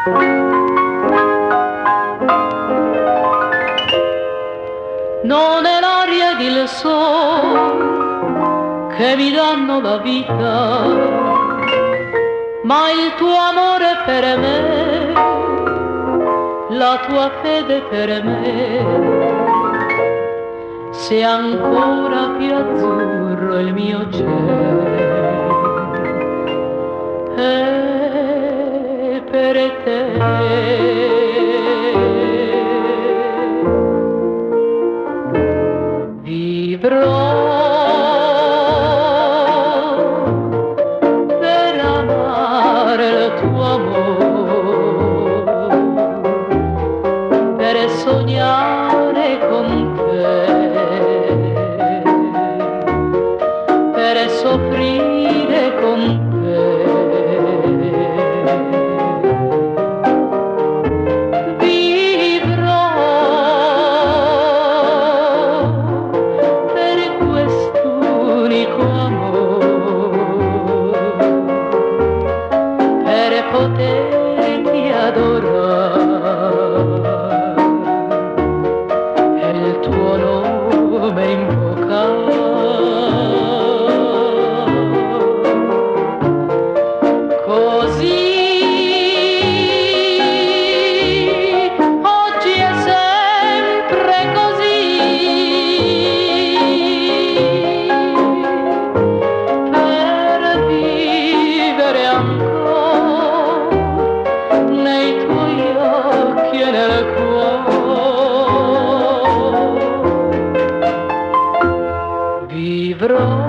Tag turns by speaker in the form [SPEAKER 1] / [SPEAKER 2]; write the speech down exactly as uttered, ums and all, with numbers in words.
[SPEAKER 1] Non è l'aria ed il sole che mi danno la vita, ma il tuo amore per me, la tua fede per me. Se ancora più azzurro il mio cielo è per te. Vivrò per amare il tuo amore, per sognare con te, per soffrire con te. Vivrò per quest'unico amore, per poterti adorare e il tuo nome invocare. Così oggi è sempre così, per vivere ancora nei tuoi occhi e nel cuore. Vivrò